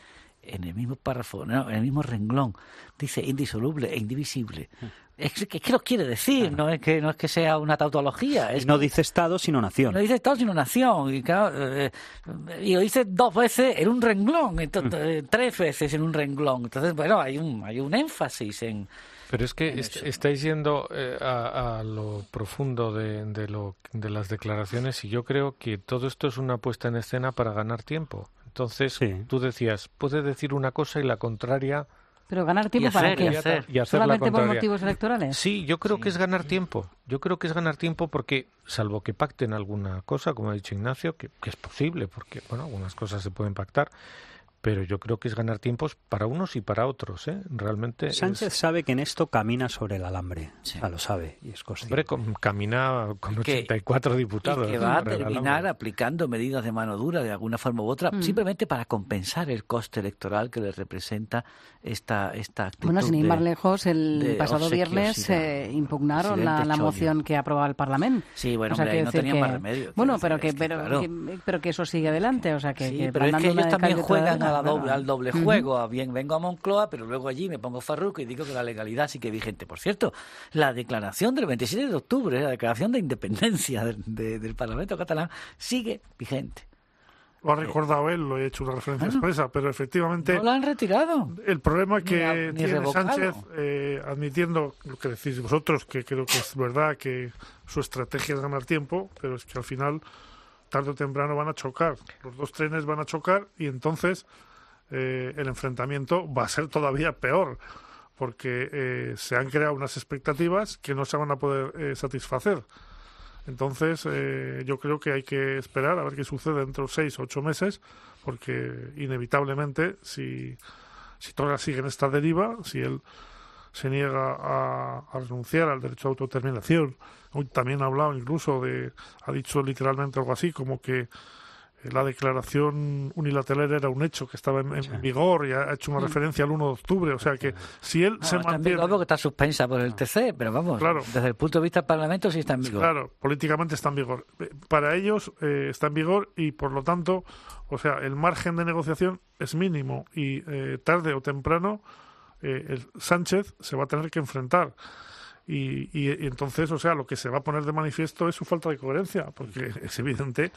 en el mismo párrafo, no, en el mismo renglón, dice indisoluble e indivisible. Es que, ¿qué lo quiere decir? No es que no es que sea una tautología. Es y no que, dice Estado sino nación. No dice Estado sino nación. Y, claro, eh, y lo dice dos veces en un renglón, entonces, eh, tres veces en un renglón. Entonces, bueno, hay un hay un énfasis en... Pero es que est- estáis yendo eh, a, a lo profundo de, de, lo, de las declaraciones y yo creo que todo esto es una puesta en escena para ganar tiempo. Entonces, sí. Tú decías, puede decir una cosa y la contraria... Pero ganar tiempo para hacer, qué? Y hacer, y hacer ¿Solamente por motivos electorales? Sí, yo creo sí. que es ganar tiempo. Yo creo que es ganar tiempo porque, salvo que pacten alguna cosa, como ha dicho Ignacio, que, que es posible, porque bueno, algunas cosas se pueden pactar, pero yo creo que es ganar tiempos para unos y para otros, ¿eh? Realmente Sánchez es... sabe que en esto camina sobre el alambre, sí. o sea, lo sabe y es consciente. Hombre, con, camina con ochenta y cuatro que, diputados. Y que va a terminar aplicando medidas de mano dura de alguna forma u otra, mm. simplemente para compensar el coste electoral que le representa esta, esta actitud. Bueno, sin ir más lejos, el pasado obsequio, viernes sí, eh, impugnaron la, la moción que aprobaba el Parlamento. Sí, bueno, o sea, hombre, ahí no tenían que, más remedio. Bueno, pero que, que, pero, claro. que, pero que eso sigue adelante, o sea, que... Sí, que pero es que ellos también juegan a la doble, claro. al doble juego. Uh-huh. Bien, vengo a Moncloa, pero luego allí me pongo farruco y digo que la legalidad sí que es vigente. Por cierto, la declaración del veintisiete de octubre, la declaración de independencia del, de, del Parlamento catalán, sigue vigente. Lo ha recordado él, lo he hecho una referencia bueno, expresa, pero efectivamente... No lo han retirado. El problema que ni a, ni tiene revocado. Sánchez, eh, admitiendo lo que decís vosotros, que creo que es verdad que su estrategia es ganar tiempo, pero es que al final, tarde o temprano van a chocar. Los dos trenes van a chocar y entonces... Eh, el enfrentamiento va a ser todavía peor porque eh, se han creado unas expectativas que no se van a poder eh, satisfacer. Entonces eh, yo creo que hay que esperar a ver qué sucede dentro de seis o ocho meses porque inevitablemente si, si Torra sigue en esta deriva, si él se niega a, a renunciar al derecho a autodeterminación, hoy también ha hablado incluso de, ha dicho literalmente algo así como que la declaración unilateral era un hecho que estaba en, en sí. vigor y ha hecho una referencia al uno de octubre, o sea que si él no, se está mantiene... en vigor porque está suspensa por el T C, pero vamos, claro. desde el punto de vista del Parlamento sí está en vigor. Claro, políticamente está en vigor. Para ellos eh, está en vigor y por lo tanto, o sea, el margen de negociación es mínimo y eh, tarde o temprano eh, el Sánchez se va a tener que enfrentar. Y, y, y entonces, o sea, lo que se va a poner de manifiesto es su falta de coherencia, porque es evidente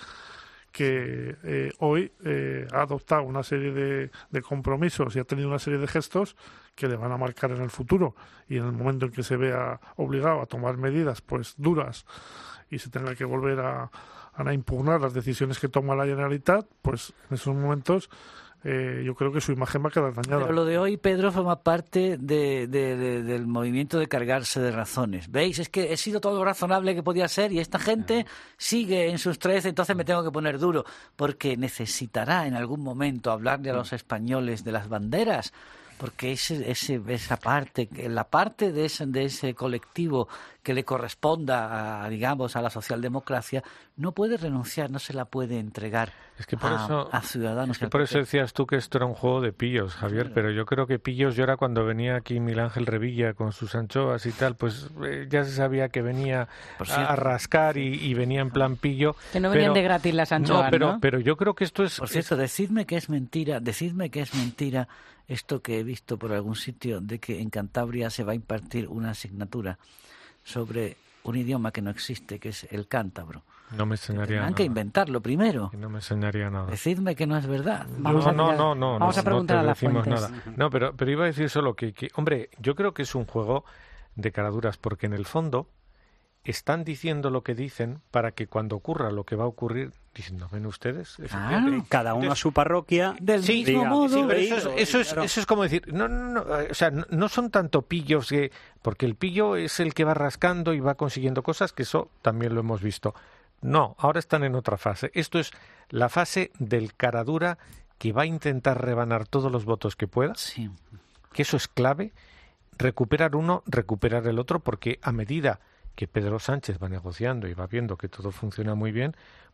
que eh, hoy eh, ha adoptado una serie de, de compromisos y ha tenido una serie de gestos que le van a marcar en el futuro y en el momento en que se vea obligado a tomar medidas pues duras y se tenga que volver a, a impugnar las decisiones que toma la Generalitat, pues en esos momentos Eh, yo creo que su imagen va a quedar dañada. Pero lo de hoy, Pedro, forma parte de, de, de, del movimiento de cargarse de razones. ¿Veis? Es que he sido todo lo razonable que podía ser y esta gente sigue en sus trece, entonces me tengo que poner duro, porque necesitará en algún momento hablarle a los españoles de las banderas, porque ese, ese, esa parte, la parte de ese, de ese colectivo que le corresponda, a, digamos, a la socialdemocracia, no puede renunciar, no se la puede entregar es que por a, eso, a ciudadanos. Es que por eso decías tú que esto era un juego de pillos, Javier, claro. Pero yo creo que pillos yo era cuando venía aquí Miguel Ángel Revilla con sus anchoas y tal, pues eh, ya se sabía que venía a, a rascar y, y venía en plan pillo. Que no venían pero, de gratis las anchoas, no, pero, ¿no? pero yo creo que esto es... Por cierto, es... decidme que es mentira, decidme que es mentira esto que he visto por algún sitio de que en Cantabria se va a impartir una asignatura sobre un idioma que no existe, que es el cántabro. No me enseñaría nada. Tendrán que inventarlo primero. Y no me enseñaría nada. Decidme que no es verdad. Vamos no, a no, no, no, Vamos no, a preguntar no te a las decimos fuentes. Nada. No, pero, pero iba a decir solo que, que, hombre, yo creo que es un juego de caraduras, porque en el fondo están diciendo lo que dicen para que cuando ocurra lo que va a ocurrir, dicen, ¿no ven ustedes? Ah, cada uno a su parroquia. Del sí, mismo diga, modo. Sí, pero eso, es, eso, es, eso es como decir, no, no, no, o sea, no, no son tanto pillos, que, porque el pillo es el que va rascando y va consiguiendo cosas, que eso también lo hemos visto. No, ahora están en otra fase. Esto es la fase del caradura que va a intentar rebanar todos los votos que pueda, sí. Que eso es clave, recuperar uno, recuperar el otro, porque a medida que Pedro Sánchez va negociando y va viendo que todo funciona muy bien,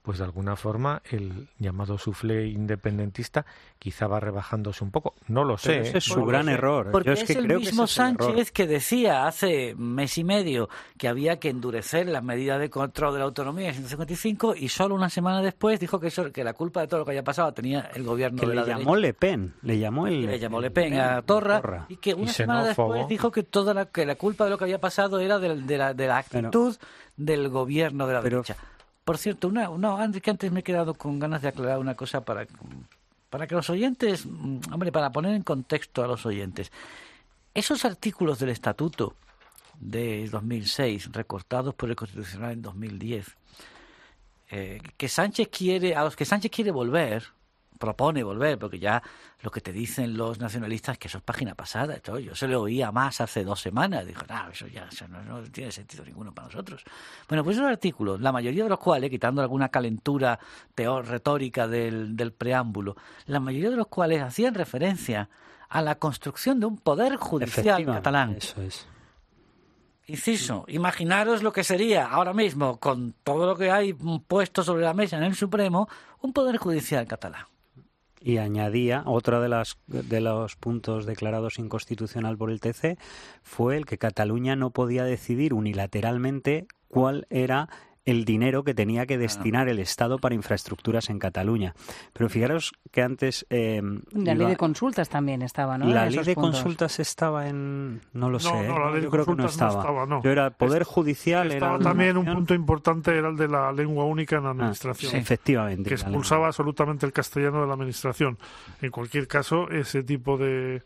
pues de alguna forma el llamado soufflé independentista quizá va rebajándose un poco. No lo sé. Pero ese es su Porque- gran error. Porque Yo es, es que el creo que mismo ese es el error. Sánchez que decía hace mes y medio que había que endurecer las medidas de control de la autonomía en ciento cincuenta y cinco y solo una semana después dijo que, eso, que la culpa de todo lo que haya pasado tenía el gobierno Que de la le derecha. llamó Le Pen, le llamó el... Le llamó Le Pen a Torra, y que una Y semana xenófobo. después dijo que toda la, que la culpa de lo que había pasado era de, de la, de la actitud del gobierno de la derecha. Por cierto, una, una, antes que antes me he quedado con ganas de aclarar una cosa para, para que los oyentes, mm, hombre, para poner en contexto a los oyentes. Esos artículos del Estatuto de dos mil seis, recortados por el Constitucional en dos mil diez, eh, que Sánchez quiere, a los que Sánchez quiere volver, propone volver, porque ya lo que te dicen los nacionalistas es que eso es página pasada. Esto, yo se lo oía más hace dos semanas. Dijo, no, eso ya eso no, no tiene sentido ninguno para nosotros. Bueno, pues esos artículos, la mayoría de los cuales, quitando alguna calentura teor, retórica del, del preámbulo, la mayoría de los cuales hacían referencia a la construcción de un poder judicial catalán. Eso es. Inciso, imaginaros lo que sería ahora mismo, con todo lo que hay puesto sobre la mesa en el Supremo, un poder judicial catalán. Y añadía, otro de, las, de los puntos declarados inconstitucional por el T C fue el que Cataluña no podía decidir unilateralmente cuál era el dinero que tenía que destinar el Estado para infraestructuras en Cataluña. Pero fijaros que antes... Eh, La ley iba- de consultas también estaba, ¿no? La En ley esos de puntos. consultas estaba en... No lo No, sé, ¿eh? no, la ley de yo creo que no consultas no estaba. estaba, no. Yo era Poder Judicial, era... Estaba una también un opción. punto importante, era el de la lengua única en la administración. sí, efectivamente, Que la expulsaba absolutamente el castellano de la administración. En cualquier caso, ese tipo de,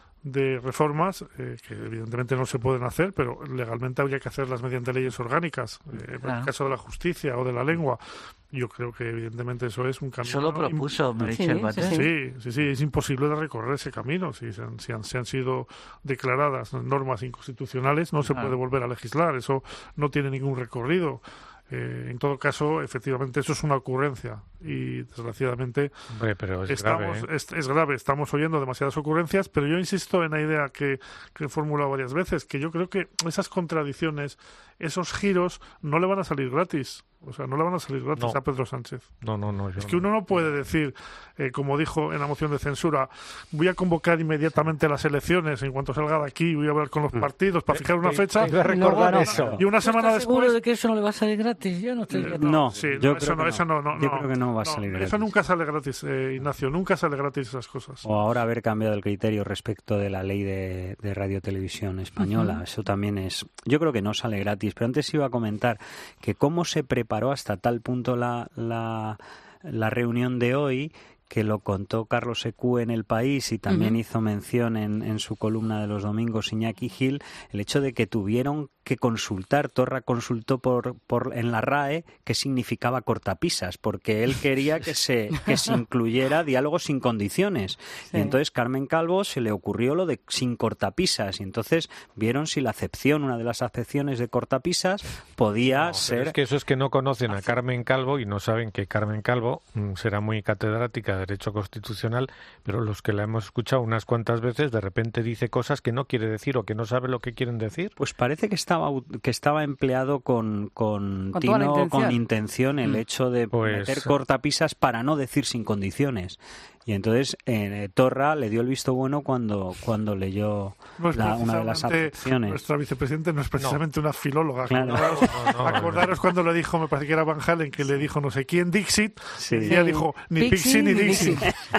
de reformas, eh, que evidentemente no se pueden hacer, pero legalmente habría que hacerlas mediante leyes orgánicas. Eh, En Claro. el caso de la justicia o de la lengua, yo creo que evidentemente eso es un camino... Eso lo propuso im- Meritxell Sí, Batet. Sí, sí, sí, es imposible de recorrer ese camino. Si se han, si han, si han sido declaradas normas inconstitucionales, no se Claro. puede volver a legislar. Eso no tiene ningún recorrido. Eh, en todo caso, efectivamente, eso es una ocurrencia y, desgraciadamente, Hombre, pero es estamos, grave, ¿eh? es, es grave. Estamos oyendo demasiadas ocurrencias, pero yo insisto en la idea que, que he formulado varias veces, que yo creo que esas contradicciones, esos giros, no le van a salir gratis. O sea, no le van a salir gratis No. a Pedro Sánchez. No, no, no. yo Es que no. uno no puede decir, eh, como dijo en la moción de censura, voy a convocar inmediatamente las elecciones en cuanto salga de aquí, voy a hablar con los partidos para fijar una Te- fecha. te iba a recordar y luego, eso. Y una ¿Tú semana estás seguro después... de que eso no le va a salir gratis? Yo no estoy... No, Sí, yo no, eso creo no, que eso no, no, Yo no. creo que no va a No, salir Eso gratis. nunca sale gratis, eh, Ignacio, nunca sale gratis esas cosas. O ahora haber cambiado el criterio respecto de la ley de, de radiotelevisión española. Ujú. Eso también es... Yo creo que no sale gratis. Pero antes iba a comentar que cómo se preparó hasta tal punto la, la, la reunión de hoy, que lo contó Carlos Ecú en El País y también Ujú. hizo mención en, en su columna de los domingos Iñaki Gil, el hecho de que tuvieron que consultar, Torra consultó por, por en la R A E qué significaba cortapisas, porque él quería que se, que se incluyera diálogo sin condiciones. Sí. Y entonces Carmen Calvo se le ocurrió lo de sin cortapisas, y entonces vieron si la acepción, una de las acepciones de cortapisas, podía No, ser... pero es que eso es que no conocen a Carmen Calvo y no saben que Carmen Calvo mm, será muy catedrática de Derecho Constitucional, pero los que la hemos escuchado unas cuantas veces, de repente dice cosas que no quiere decir o que no sabe lo que quieren decir. Pues parece que estaba que estaba empleado con, con, Con toda la tino, intención. con intención el Mm. hecho de Pues- meter cortapisas para no decir sin condiciones. Y entonces eh, Torra le dio el visto bueno cuando, cuando leyó No es la- una de las precisamente- acepciones. Nuestra vicepresidente no es precisamente una filóloga. Claro. Acordaros, No, no, no, acordaros cuando le dijo, me parece que era Van Halen, que le dijo no sé quién Dixit, Sí. y ella dijo ni Pixie ni Dixit.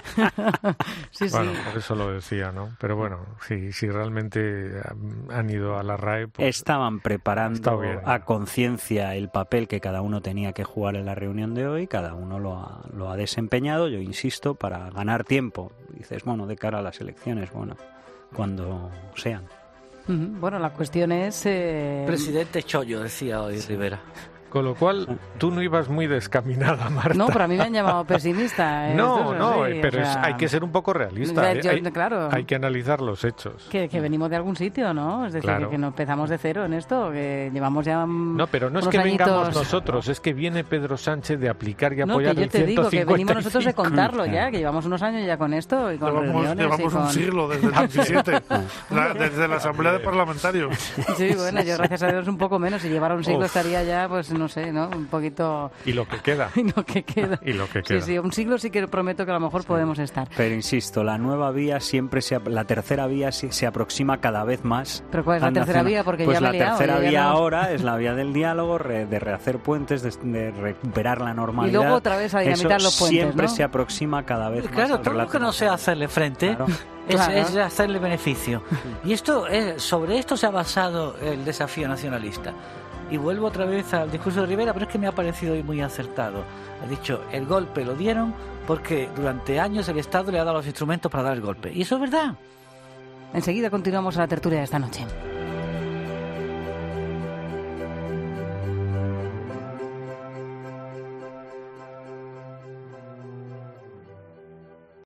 Sí, sí. Bueno, por eso lo decía, ¿no? Pero bueno, si, si realmente han- han ido a la R A E, pues Estaban está preparando bien. a conciencia el papel que cada uno tenía que jugar en la reunión de hoy, cada uno lo ha, lo ha desempeñado, yo insisto, para ganar tiempo. Dices, bueno, de cara a las elecciones, bueno, cuando sean. Ujú. Bueno, la cuestión es... eh, Presidente Chollo, decía hoy Rivera. con lo cual tú no ibas muy descaminada, Marta. No, pero a mí me han llamado pesimista. ¿eh? No, Esto es no, así, pero o es- sea, hay que ser un poco realista. Ya, ¿eh? yo- hay, claro. hay que analizar los hechos. Que, que venimos de algún sitio, ¿no? Es decir, Claro. que, que no empezamos de cero en esto, que llevamos ya mm, No, pero no es unos que vengamos añitos. nosotros, es que viene Pedro Sánchez de aplicar y No, que apoyar yo el te digo, que venimos nosotros de ciento cincuenta y cinco. contarlo ya, que llevamos unos años ya con esto y con Llevamos, reuniones y llevamos con... un siglo, desde el diecisiete, la- desde la Asamblea de Parlamentarios. Sí, bueno, yo gracias a Dios un poco menos. Si llevara un siglo Uf. estaría ya, pues no no sé, ¿no? Un poquito... Y lo que queda. y lo que queda. y lo que queda. Sí, sí, un siglo sí que prometo que a lo mejor sí. podemos estar. Pero insisto, la nueva vía siempre, se, la tercera vía se, se aproxima cada vez más. ¿Pero cuál es la tercera vía? Porque pues ya me la he liado, tercera ya vía no... ahora es la vía del diálogo, re, de rehacer puentes, de, de recuperar la normalidad. Y luego otra vez a dinamitar Eso los puentes, siempre ¿no? se aproxima cada vez claro, más. Claro, todo lo que no sea hacerle frente claro. es, claro. es hacerle beneficio. Y esto es, sobre esto se ha basado el desafío nacionalista. Y vuelvo otra vez al discurso de Rivera, pero es que me ha parecido hoy muy acertado. Ha dicho, el golpe lo dieron porque durante años el Estado le ha dado los instrumentos para dar el golpe. Y eso es verdad. Enseguida continuamos la tertulia de esta noche.